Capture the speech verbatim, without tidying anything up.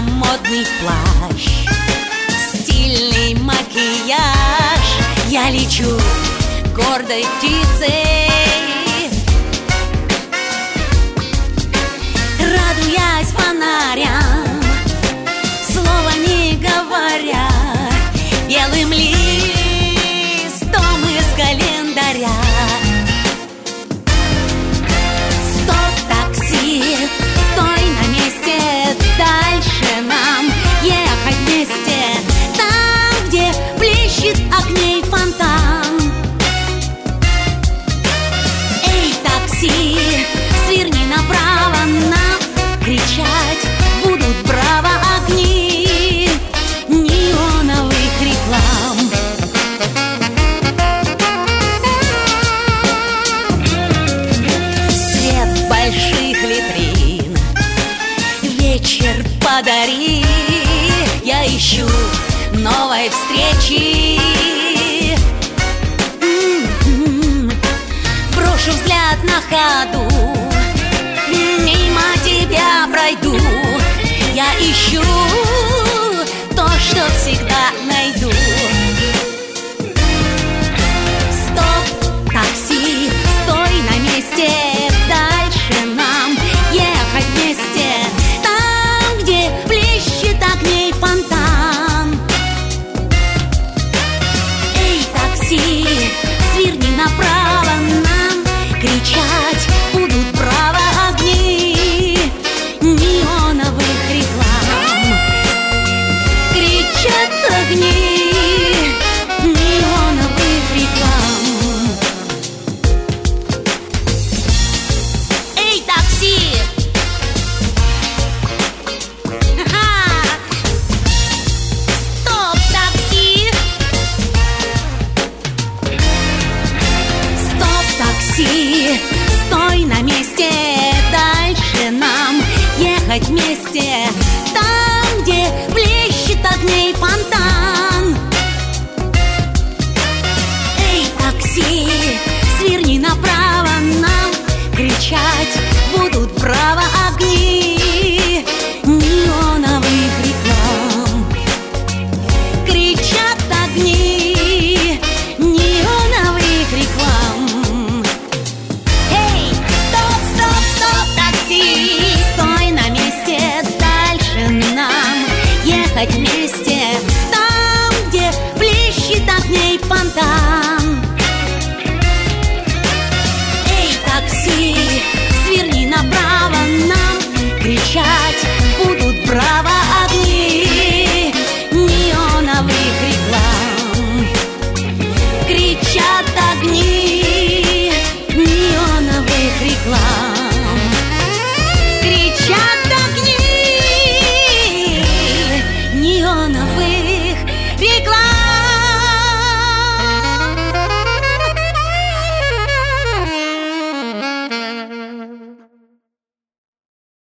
модный плащ, стильный макияж. Я лечу гордой птицей, радуясь фонарям, слова не говоря, белым листом из календаря. Стоп, такси, стой на месте, дальше нам ехать вместе, там, где блещет огней фонтан. Эй, такси, сверни направо, нам кричать будут браво огни неоновых реклам. Свет больших витрин, вечер подари, я ищу новой встречи. М-м-м. Брошу взгляд на ходу, мимо тебя пройду, я ищу то, что всегда найду. Стоп, такси, стой на месте, дальше нам ехать вместе, там, где блещет огней фонтан. Эй, такси, сверни направо, нам кричать будут браво огни неоновых реклам. Кричат огни неоновых реклам. Эй, такси! Ха-ха! Стоп, такси! Стоп, такси! Стой на месте, дальше нам ехать вместе, там, где блещет огней фонтан. Эй, такси, сверни направо, нам кричать будут браво огни неоновых реклам. Кричат огни неоновых реклам. Эй, стоп, стоп, стоп, такси, стой на месте, дальше нам ехать вместе, там, где блещет огней фонтан. Эй, такси, сверни направо, нам кричать будут браво огни неоновых реклам. Кричат огни неоновых реклам. Кричат огни неоновых реклам.